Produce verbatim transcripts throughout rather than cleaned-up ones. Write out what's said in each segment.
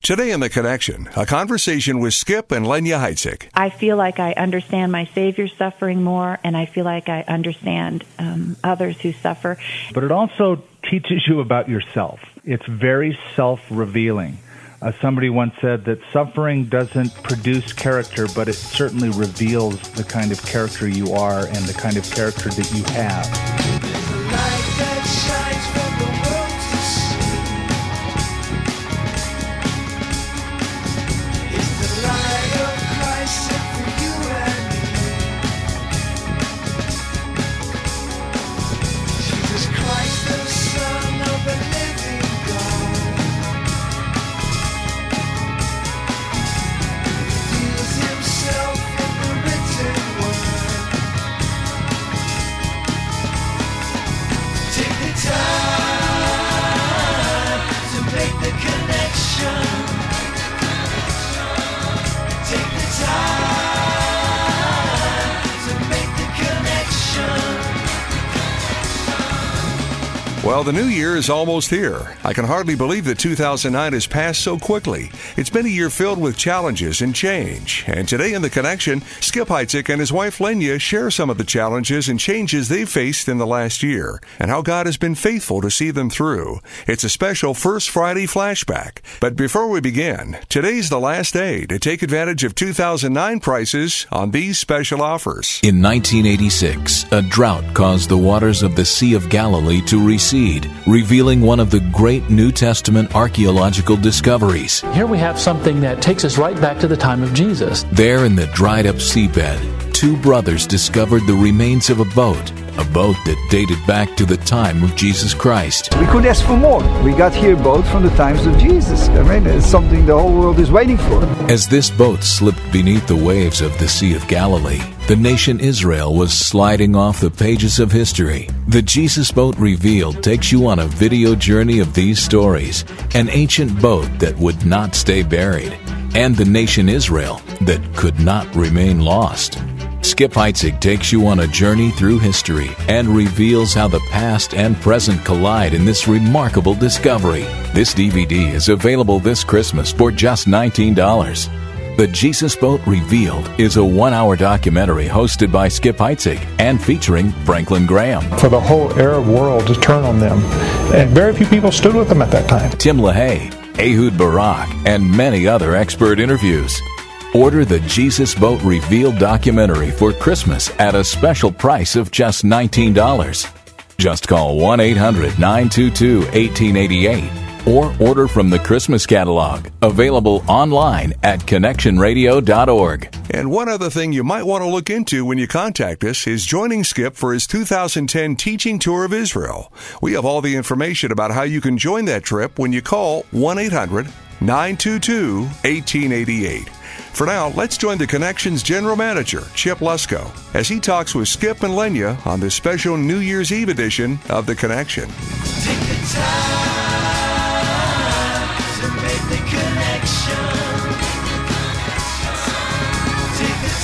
Today in The Connection, a conversation with Skip and Lenya Heitzig. I feel like I understand my Savior's suffering more, and I feel like I understand um, others who suffer. But it also teaches you about yourself. It's very self-revealing. Uh, somebody once said that suffering doesn't produce character, but it certainly reveals the kind of character you are and the kind of character that you have. There's a light that shines from the world to see. It's the light of Christ sent for you and me. Jesus Christ, the Son of the living God. Himself in the written word. Take the time to make the connection. Take the time to make the connection. Well, the new year is almost here. I can hardly believe that two thousand nine has passed so quickly. It's been a year filled with challenges and change. And today in The Connection, Skip Heitzig and his wife Lenya share some of the challenges and changes they've faced in the last year and how God has been faithful to see them through. It's a special First Friday flashback. But before we begin, today's the last day to take advantage of two thousand nine prices on these special offers. In nineteen eighty-six, a drought caused the waters of the Sea of Galilee to recede, revealing one of the great New Testament archaeological discoveries. Here we have something that takes us right back to the time of Jesus. There in the dried-up seabed, two brothers discovered the remains of a boat, a boat that dated back to the time of Jesus Christ. We could ask for more. We got here a boat from the times of Jesus. I mean, it's something the whole world is waiting for. As this boat slipped beneath the waves of the Sea of Galilee, the nation Israel was sliding off the pages of history. The Jesus Boat Revealed takes you on a video journey of these stories, an ancient boat that would not stay buried, and the nation Israel that could not remain lost. Skip Heitzig takes you on a journey through history and reveals how the past and present collide in this remarkable discovery. This D V D is available this Christmas for just nineteen dollars. The Jesus Boat Revealed is a one-hour documentary hosted by Skip Heitzig and featuring Franklin Graham. For the whole Arab world to turn on them. And very few people stood with them at that time. Tim LaHaye, Ehud Barak, and many other expert interviews. Order the Jesus Boat Revealed documentary for Christmas at a special price of just nineteen dollars. Just call one eight hundred nine two two one eight eight eight or order from the Christmas catalog, available online at connection radio dot org. And one other thing you might want to look into when you contact us is joining Skip for his two thousand ten teaching tour of Israel. We have all the information about how you can join that trip when you call one eight hundred nine two two one eight eight eight. For now, let's join The Connection's General Manager, Chip Lusko, as he talks with Skip and Lenya on this special New Year's Eve edition of The Connection. Take the time to make the connection. Take the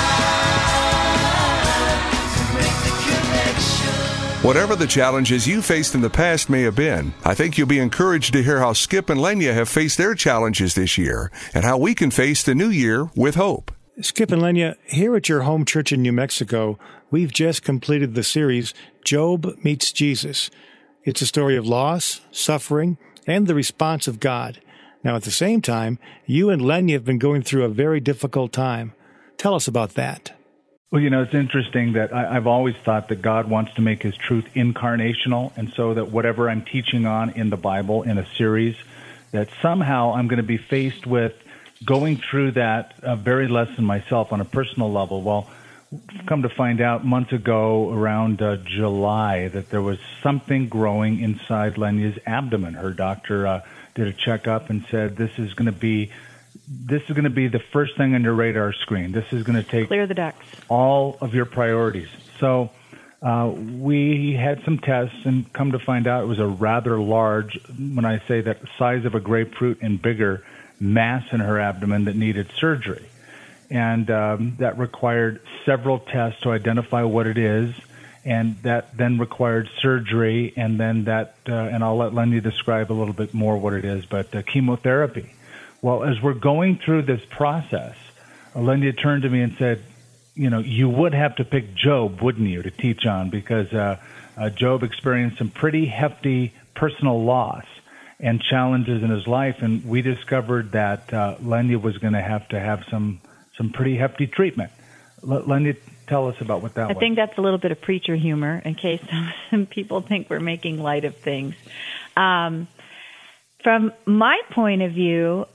time to make the connection. Whatever the challenges you faced in the past may have been, I think you'll be encouraged to hear how Skip and Lenya have faced their challenges this year and how we can face the new year with hope. Skip and Lenya, here at your home church in New Mexico, we've just completed the series Job Meets Jesus. It's a story of loss, suffering, and the response of God. Now, at the same time, you and Lenya have been going through a very difficult time. Tell us about that. Well, you know, it's interesting that I, I've always thought that God wants to make his truth incarnational, and so that whatever I'm teaching on in the Bible in a series, that somehow I'm going to be faced with going through that uh, very lesson myself on a personal level. Well, come to find out months ago around uh, July that there was something growing inside Lenya's abdomen. Her doctor uh, did a checkup and said, this is going to be This is going to be the first thing on your radar screen. This is going to take Clear the ducts. all of your priorities. So uh, we had some tests and come to find out it was a rather large, when I say that, size of a grapefruit and bigger mass in her abdomen that needed surgery. And um, that required several tests to identify what it is, and that then required surgery, and then that, uh, and I'll let Lenya describe a little bit more what it is, but uh, chemotherapy Well, as we're going through this process, Linda turned to me and said, you know, you would have to pick Job, wouldn't you, to teach on, because uh, uh, Job experienced some pretty hefty personal loss and challenges in his life, and we discovered that uh, Linda was going to have to have some some pretty hefty treatment. L- Linda, tell us about what that I was. I think that's a little bit of preacher humor, in case some people think we're making light of things. Um, from my point of view,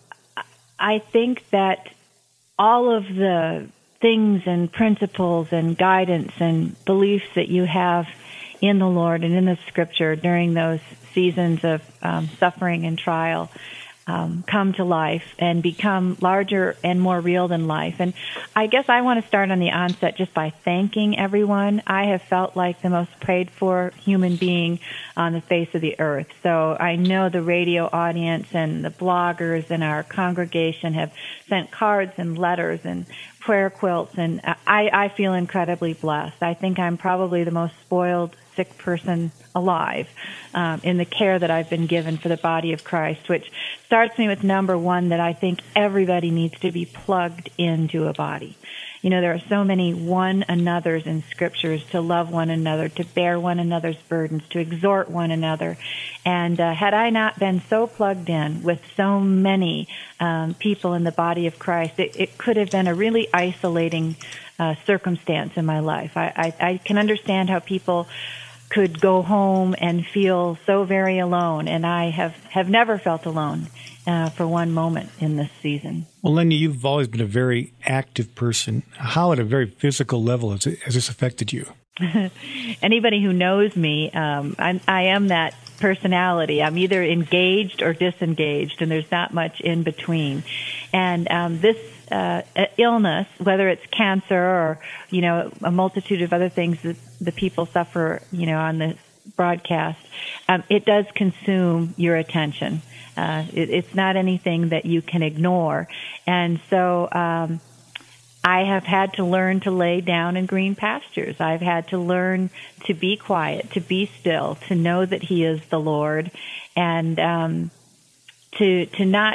I think that all of the things and principles and guidance and beliefs that you have in the Lord and in the Scripture during those seasons of um, suffering and trial um, come to life and become larger and more real than life. And I guess I want to start on the onset just by thanking everyone. I have felt like the most prayed for human being on the face of the earth. So I know the radio audience and the bloggers in our congregation have sent cards and letters and prayer quilts, and I, I feel incredibly blessed. I think I'm probably the most spoiled sick person alive um, in the care that I've been given for the body of Christ, which starts me with number one, that I think everybody needs to be plugged into a body. You know, there are so many one another's in scriptures, to love one another, to bear one another's burdens, to exhort one another. And uh, had I not been so plugged in with so many um, people in the body of Christ, it, it could have been a really isolating uh, circumstance in my life. I, I, I can understand how people could go home and feel so very alone, and I have, have never felt alone uh, for one moment in this season. Well, Lenny, you've always been a very active person. How, at a very physical level, has, it, has this affected you? Anybody who knows me, um, I, I am that personality. I'm either engaged or disengaged, and there's not much in between. And um, this uh, illness, whether it's cancer or, you know, a multitude of other things that the people suffer, you know, on the broadcast, um, it does consume your attention. Uh, it, it's not anything that you can ignore. And so um, I have had to learn to lay down in green pastures. I've had to learn to be quiet, to be still, to know that He is the Lord, and um, to to not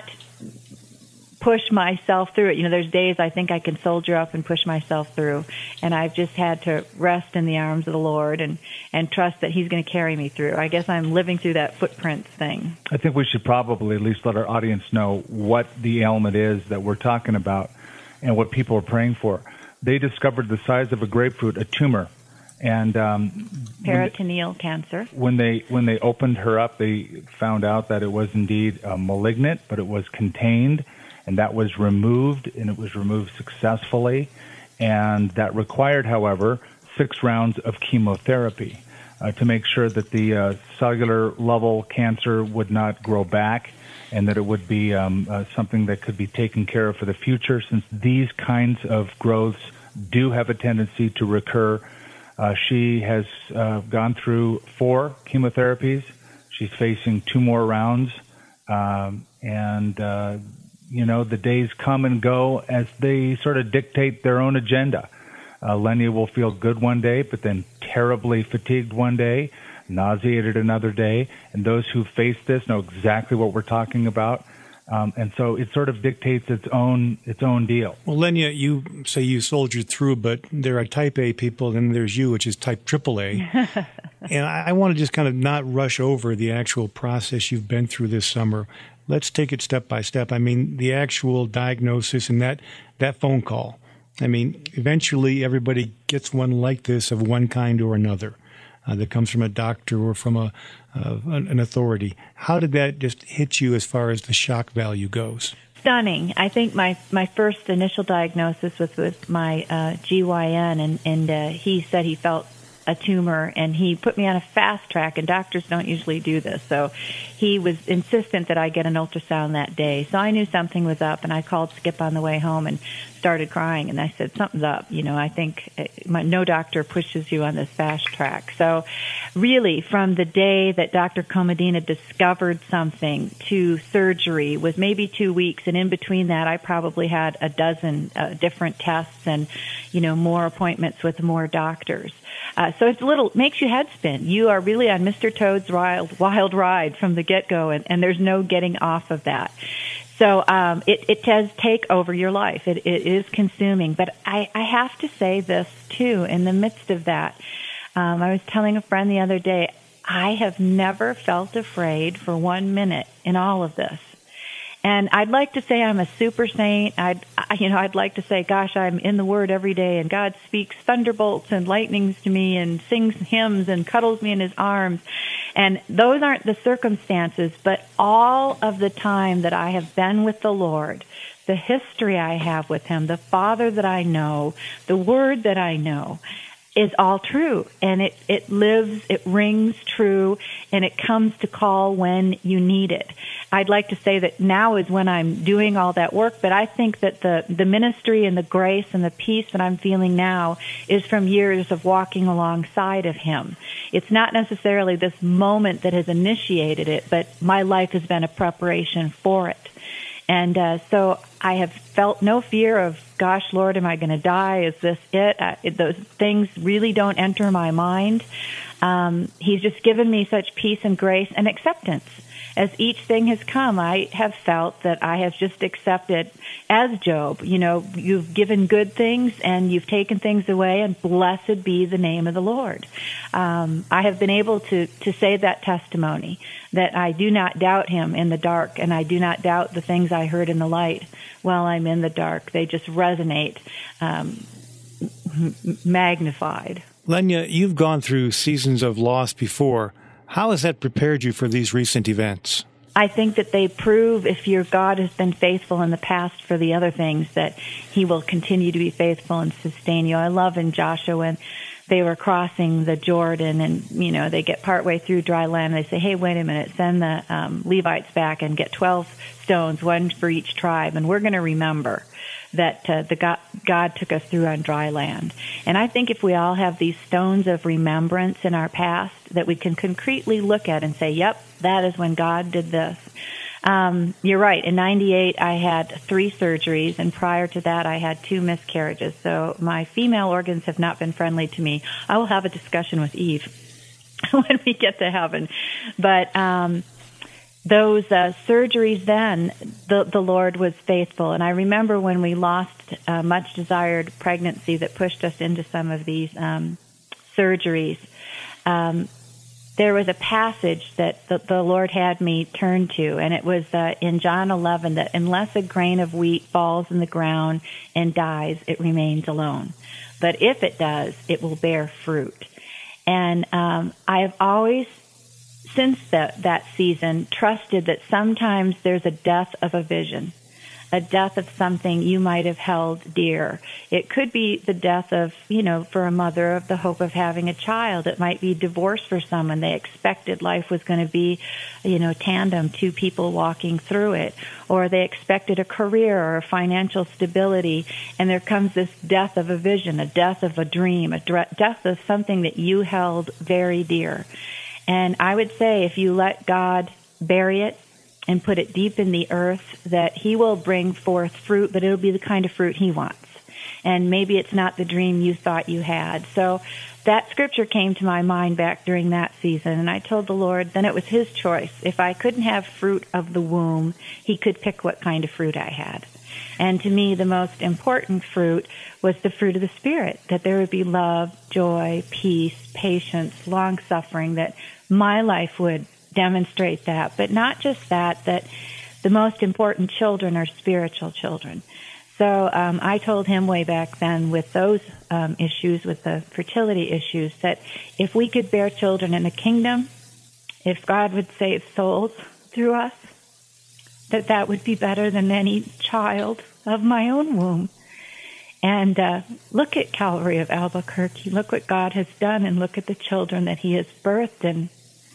push myself through it. You know, there's days I think I can soldier up and push myself through, and I've just had to rest in the arms of the Lord and, and trust that He's going to carry me through. I guess I'm living through that footprints thing. I think we should probably at least let our audience know what the ailment is that we're talking about and what people are praying for. They discovered the size of a grapefruit, a tumor, and um, peritoneal when they, cancer. When they when they opened her up, they found out that it was indeed uh, malignant, but it was contained. And that was removed, and it was removed successfully. And that required, however, six rounds of chemotherapy uh, to make sure that the uh, cellular level cancer would not grow back, and that it would be um, uh, something that could be taken care of for the future, since these kinds of growths do have a tendency to recur. Uh, she has uh, gone through four chemotherapies. She's facing two more rounds, um, and uh, you know, the days come and go as they sort of dictate their own agenda. Uh, Lenny will feel good one day, but then terribly fatigued one day, nauseated another day. And those who face this know exactly what we're talking about. Um, and so it sort of dictates its own its own deal. Well, Lenya, you say you soldiered through, but there are type A people, and there's you, which is type triple A. And I, I want to just kind of not rush over the actual process you've been through this summer. Let's take it step by step. I mean, the actual diagnosis and that, that phone call. I mean, eventually everybody gets one like this of one kind or another uh, that comes from a doctor or from a uh, an authority. How did that just hit you as far as the shock value goes? Stunning. I think my, my first initial diagnosis was with my uh, G Y N, and, and uh, he said he felt a tumor, and he put me on a fast track, and doctors don't usually do this. So he was insistent that I get an ultrasound that day. So I knew something was up, and I called Skip on the way home and started crying, and I said, something's up. You know, I think my, no doctor pushes you on this fast track. So really, from the day that Doctor Comedina discovered something to surgery was maybe two weeks, and in between that, I probably had a dozen uh, different tests and, you know, more appointments with more doctors. Uh, so it's a little, makes you head spin. You are really on Mister Toad's wild, wild ride from the get-go, and, and there's no getting off of that. So um, it, it does take over your life. It, it is consuming. But I, I have to say this, too, in the midst of that. Um, I was telling a friend the other day, I have never felt afraid for one minute in all of this. And I'd like to say I'm a super saint. I'd, you know, I'd like to say, gosh, I'm in the Word every day, and God speaks thunderbolts and lightnings to me, and sings hymns and cuddles me in His arms. And those aren't the circumstances, but all of the time that I have been with the Lord, the history I have with Him, the Father that I know, the Word that I know, is all true. And it, it lives, it rings true, and it comes to call when you need it. I'd like to say that now is when I'm doing all that work, but I think that the, the ministry and the grace and the peace that I'm feeling now is from years of walking alongside of Him. It's not necessarily this moment that has initiated it, but my life has been a preparation for it. And uh, so I have felt no fear of, gosh, Lord, am I going to die? Is this it? I, it? Those things really don't enter my mind. Um, he's just given me such peace and grace and acceptance. As each thing has come, I have felt that I have just accepted, as Job, you know, you've given good things and you've taken things away, and blessed be the name of the Lord. Um, I have been able to, to say that testimony, that I do not doubt Him in the dark, and I do not doubt the things I heard in the light while I'm in the dark. They just resonate, um, magnified. Lenya, you've gone through seasons of loss before. How has that prepared you for these recent events? I think that they prove, if your God has been faithful in the past for the other things, that He will continue to be faithful and sustain you. I love in Joshua when they were crossing the Jordan, and, you know, they get partway through dry land, and they say, hey, wait a minute, send the um, Levites back and get twelve stones, one for each tribe, and we're going to remember that uh, the God, God took us through on dry land. And I think if we all have these stones of remembrance in our past that we can concretely look at and say, yep, that is when God did this. Um, you're right. In ninety-eight, I had three surgeries, and prior to that, I had two miscarriages. So my female organs have not been friendly to me. I will have a discussion with Eve when we get to heaven. But um those uh, surgeries then, the, the Lord was faithful. And I remember when we lost a much-desired pregnancy that pushed us into some of these um, surgeries, um, there was a passage that the, the Lord had me turn to, and it was uh, in John eleven, that unless a grain of wheat falls in the ground and dies, it remains alone. But if it does, it will bear fruit. And um, I have always, since that, that season, trusted that sometimes there's a death of a vision, a death of something you might have held dear. It could be the death of, you know, for a mother, of the hope of having a child. It might be divorce for someone. They expected life was going to be, you know, tandem, two people walking through it. Or they expected a career or a financial stability, and there comes this death of a vision, a death of a dream, a death of something that you held very dear. And I would say if you let God bury it and put it deep in the earth, that He will bring forth fruit, but it'll be the kind of fruit He wants. And maybe it's not the dream you thought you had. So that scripture came to my mind back during that season, and I told the Lord then it was His choice. If I couldn't have fruit of the womb, He could pick what kind of fruit I had. And to me, the most important fruit was the fruit of the Spirit, that there would be love, joy, peace, patience, long-suffering, that my life would demonstrate that. But not just that, that the most important children are spiritual children. So um, I told him way back then with those um, issues, with the fertility issues, that if we could bear children in the kingdom, if God would save souls through us, that that would be better than any child of my own womb. And uh, look at Calvary of Albuquerque. Look what God has done, and look at the children that He has birthed. And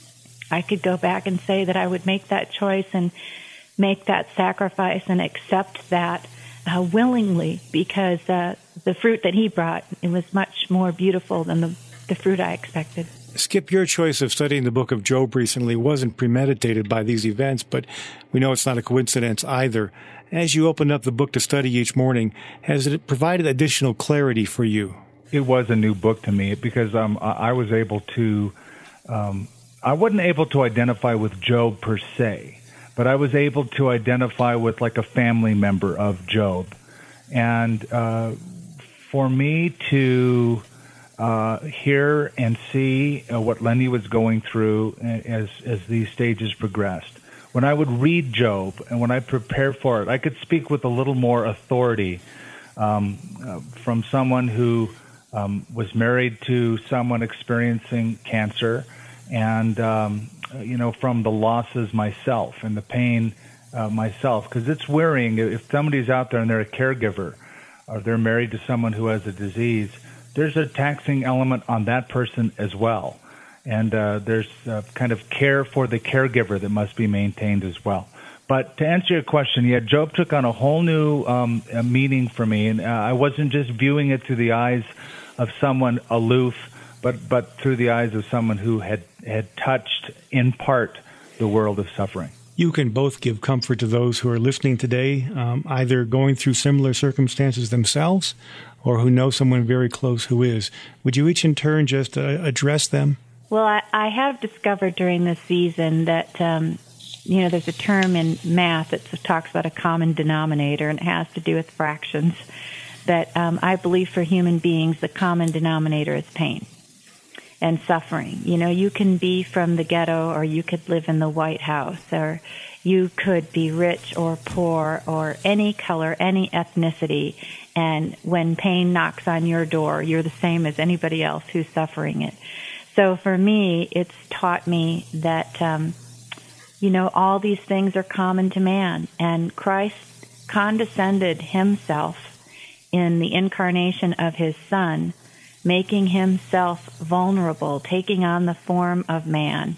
I could go back and say that I would make that choice and make that sacrifice and accept that uh, willingly, because uh, the fruit that He brought, it was much more beautiful than the, the fruit I expected. Skip, your choice of studying the book of Job recently wasn't premeditated by these events, but we know it's not a coincidence either. As you opened up the book to study each morning, has it provided additional clarity for you? It was a new book to me because um, I was able to, um, I wasn't able to identify with Job per se, but I was able to identify with like a family member of Job. And uh, for me to uh, hear and see uh, what Lenny was going through as, as these stages progressed, when I would read Job and when I prepared for it, I could speak with a little more authority um, uh, from someone who um, was married to someone experiencing cancer, and um, you know, from the losses myself and the pain uh, myself, because it's wearying. If somebody's out there and they're a caregiver, or they're married to someone who has a disease, there's a taxing element on that person as well. And uh, there's uh, kind of care for the caregiver that must be maintained as well. But to answer your question, yeah, Job took on a whole new um, meaning for me, and uh, I wasn't just viewing it through the eyes of someone aloof, but but through the eyes of someone who had, had touched, in part, the world of suffering. You can both give comfort to those who are listening today, um, either going through similar circumstances themselves or who know someone very close who is. Would you each in turn just uh, address them? Well, I, I have discovered during this season that, um, you know, there's a term in math that talks about a common denominator, and it has to do with fractions, that um, I believe for human beings the common denominator is pain and suffering. You know, you can be from the ghetto, or you could live in the White House, or you could be rich or poor or any color, any ethnicity, and when pain knocks on your door, you're the same as anybody else who's suffering it. So for me, it's taught me that, um, you know, all these things are common to man, and Christ condescended himself in the incarnation of his Son, making himself vulnerable, taking on the form of man.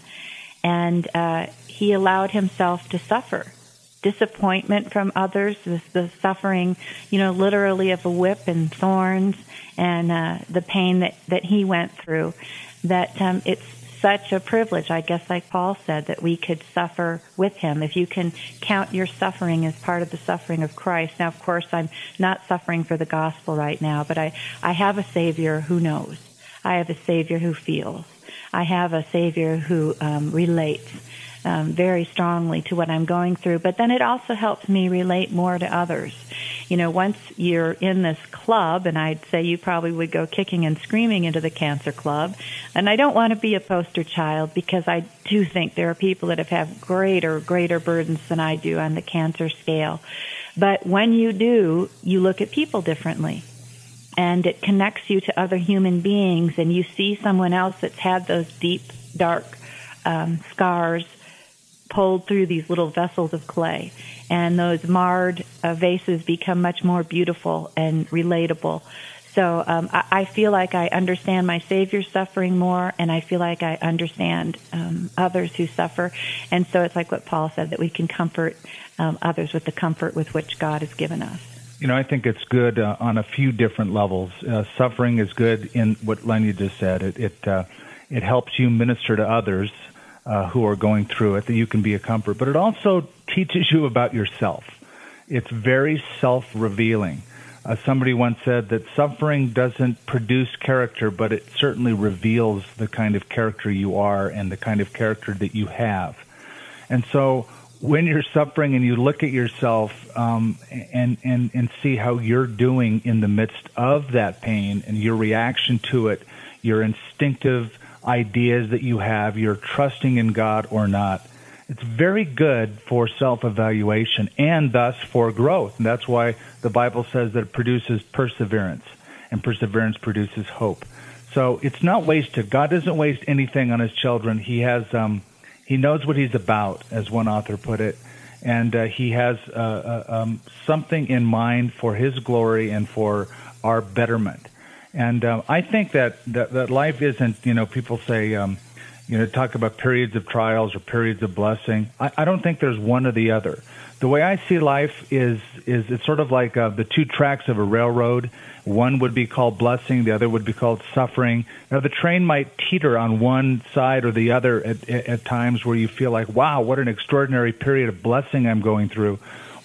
And uh, he allowed himself to suffer. Disappointment from others, the, the suffering, you know, literally of a whip and thorns, and uh, the pain that, that he went through, that um, it's such a privilege, I guess, like Paul said, that we could suffer with him. If you can count your suffering as part of the suffering of Christ. Now, of course, I'm not suffering for the gospel right now, but I, I have a Savior who knows. I have a Savior who feels. I have a Savior who um, relates um, very strongly to what I'm going through. But then it also helps me relate more to others. You know, once you're in this club, and I'd say you probably would go kicking and screaming into the cancer club, and I don't want to be a poster child, because I do think there are people that have had greater, greater burdens than I do on the cancer scale. But when you do, you look at people differently, and it connects you to other human beings, and you see someone else that's had those deep, dark um, scars pulled through these little vessels of clay, and those marred uh, vases become much more beautiful and relatable. So um, I, I feel like I understand my Savior's suffering more, and I feel like I understand um, others who suffer. And so it's like what Paul said, that we can comfort um, others with the comfort with which God has given us. You know, I think it's good uh, on a few different levels. Uh, suffering is good in what Lenny just said. It it, uh, it helps you minister to others uh, who are going through it, that you can be a comfort. But it also teaches you about yourself. It's very self-revealing. Uh, somebody once said that suffering doesn't produce character, but it certainly reveals the kind of character you are and the kind of character that you have. And so when you're suffering and you look at yourself um, and, and, and see how you're doing in the midst of that pain and your reaction to it, your instinctive ideas that you have, your trusting in God or not, it's very good for self-evaluation and thus for growth. And that's why the Bible says that it produces perseverance, and perseverance produces hope. So it's not wasted. God doesn't waste anything on his children. He has... Um, He knows what he's about, as one author put it, and uh, he has uh, uh, um, something in mind for his glory and for our betterment. And uh, I think that, that that life isn't, you know, people say, um, you know, talk about periods of trials or periods of blessing. I, I don't think there's one or the other. The way I see life is is it's sort of like uh, the two tracks of a railroad. One would be called blessing, the other would be called suffering. Now, the train might teeter on one side or the other at, at, at times where you feel like, wow, what an extraordinary period of blessing I'm going through,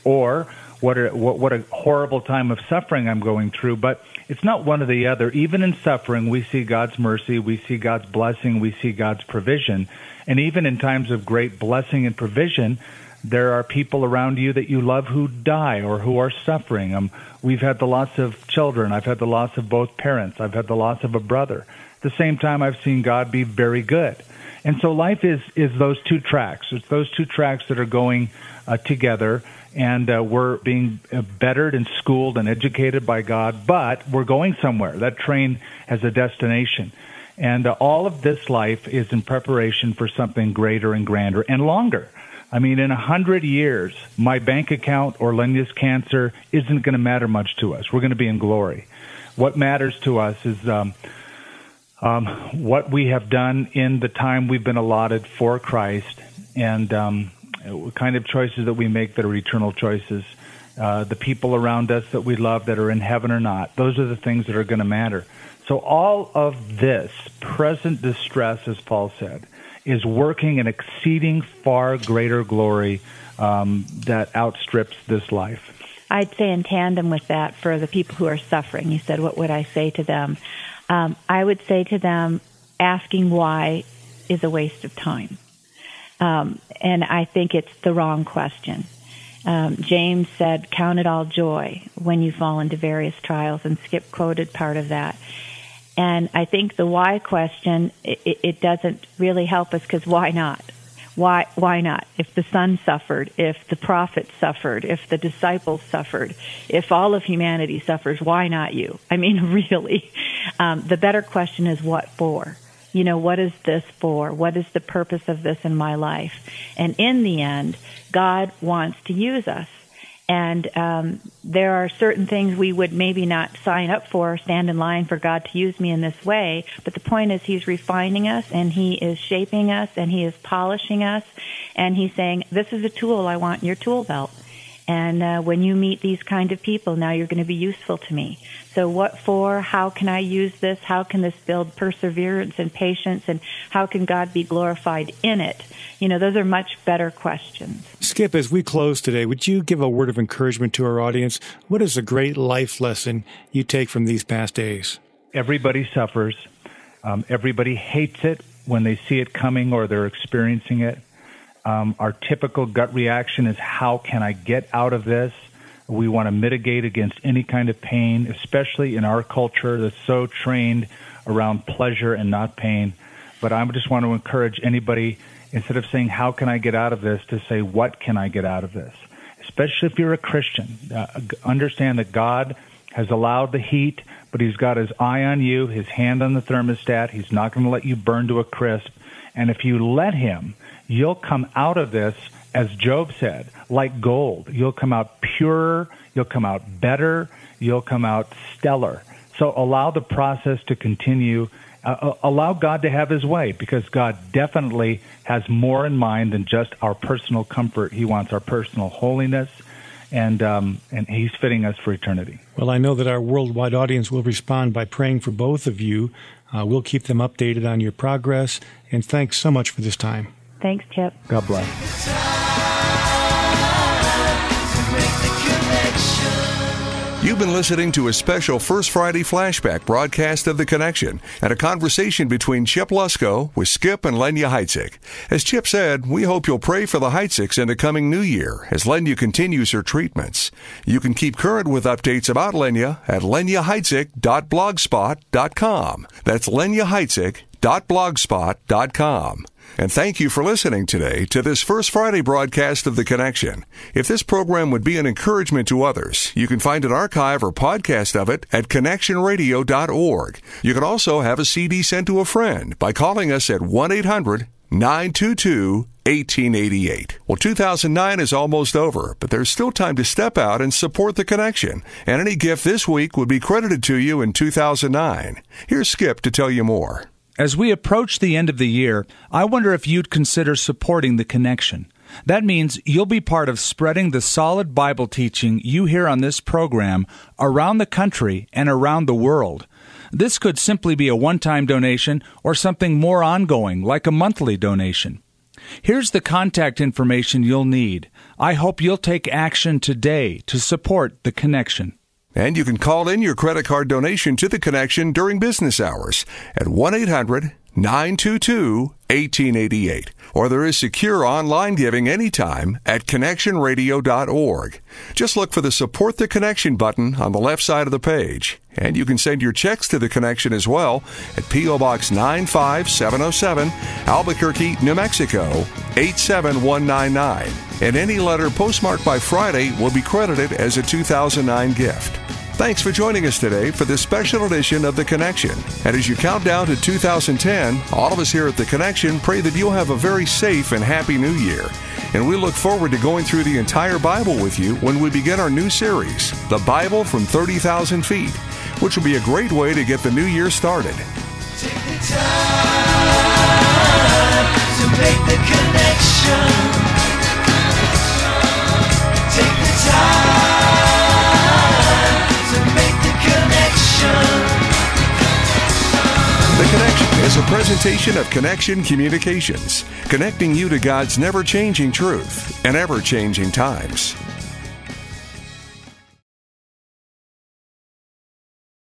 or what a, what, what a horrible time of suffering I'm going through. But it's not one or the other. Even in suffering, we see God's mercy, we see God's blessing, we see God's provision. And even in times of great blessing and provision, There are people around you that you love who die or who are suffering. Um, we've had the loss of children. I've had the loss of both parents. I've had the loss of a brother. At the same time, I've seen God be very good. And so life is, is those two tracks. It's those two tracks that are going uh, together, and uh, we're being uh, bettered and schooled and educated by God, but we're going somewhere. That train has a destination. And uh, all of this life is in preparation for something greater and grander and longer. I mean, in a hundred years, my bank account or Lenya's cancer isn't going to matter much to us. We're going to be in glory. What matters to us is um, um, what we have done in the time we've been allotted for Christ, and um, what kind of choices that we make that are eternal choices. Uh, the people around us that we love that are in heaven or not. Those are the things that are going to matter. So all of this present distress, as Paul said, is working an exceeding far greater glory um, that outstrips this life. I'd say in tandem with that, for the people who are suffering, you said, what would I say to them? Um, I would say to them, asking why is a waste of time. Um, and I think it's the wrong question. Um, James said, count it all joy when you fall into various trials, and Skip quoted part of that. And I think the why question, it, it doesn't really help us, because why not? Why why not? If the Son suffered, if the prophets suffered, if the disciples suffered, if all of humanity suffers, why not you? I mean, really. Um, the better question is what for? You know, what is this for? What is the purpose of this in my life? And in the end, God wants to use us. And um, there are certain things we would maybe not sign up for, stand in line for God to use me in this way. But the point is, He's refining us, and He is shaping us, and He is polishing us. And He's saying, this is a tool I want in your tool belt. And uh, when you meet these kind of people, now you're going to be useful to me. So what for? How can I use this? How can this build perseverance and patience? And how can God be glorified in it? You know, those are much better questions. Skip, as we close today, would you give a word of encouragement to our audience? What is a great life lesson you take from these past days? Everybody suffers. Um, everybody hates it when they see it coming or they're experiencing it. Um, our typical gut reaction is, how can I get out of this? We want to mitigate against any kind of pain, especially in our culture that's so trained around pleasure and not pain. But I just want to encourage anybody, instead of saying, how can I get out of this, to say, what can I get out of this? Especially if you're a Christian. Uh, understand that God has allowed the heat, but He's got His eye on you, His hand on the thermostat. He's not going to let you burn to a crisp. And if you let Him, you'll come out of this, as Job said, like gold. You'll come out purer, you'll come out better, you'll come out stellar. So allow the process to continue. Uh, allow God to have His way, because God definitely has more in mind than just our personal comfort. He wants our personal holiness, and um, and He's fitting us for eternity. Well, I know that our worldwide audience will respond by praying for both of you. Uh, we'll keep them updated on your progress, and thanks so much for this time. Thanks, Chip. God bless. You've been listening to a special First Friday flashback broadcast of The Connection and a conversation between Chip Lusko with Skip and Lenya Heitzig. As Chip said, we hope you'll pray for the Heitzigs in the coming new year as Lenya continues her treatments. You can keep current with updates about Lenya at lenya heitzig dot blogspot dot com. That's lenya heitzig dot blogspot dot com. And thank you for listening today to this First Friday broadcast of The Connection. If this program would be an encouragement to others, you can find an archive or podcast of it at connection radio dot org. You can also have a C D sent to a friend by calling us at one eight hundred nine two two eighteen eighty-eight. Well, two thousand nine is almost over, but there's still time to step out and support The Connection. And any gift this week would be credited to you in two thousand nine. Here's Skip to tell you more. As we approach the end of the year, I wonder if you'd consider supporting The Connection. That means you'll be part of spreading the solid Bible teaching you hear on this program around the country and around the world. This could simply be a one-time donation or something more ongoing, like a monthly donation. Here's the contact information you'll need. I hope you'll take action today to support The Connection. And you can call in your credit card donation to The Connection during business hours at one eight hundred nine two two, one eight eight eight. Or there is secure online giving anytime at connection radio dot org. Just look for the Support the Connection button on the left side of the page. And you can send your checks to the Connection as well at P O. Box nine five seven oh seven, Albuquerque, New Mexico, eight seven one nine nine. And any letter postmarked by Friday will be credited as a two thousand nine gift. Thanks for joining us today for this special edition of The Connection. And as you count down to two thousand ten, all of us here at The Connection pray that you'll have a very safe and happy new year. And we look forward to going through the entire Bible with you when we begin our new series, The Bible from thirty thousand feet, which will be a great way to get the new year started. Take the time to make the connection. Take the time to make the connection. The Connection is a presentation of Connection Communications, connecting you to God's never-changing truth in ever-changing times.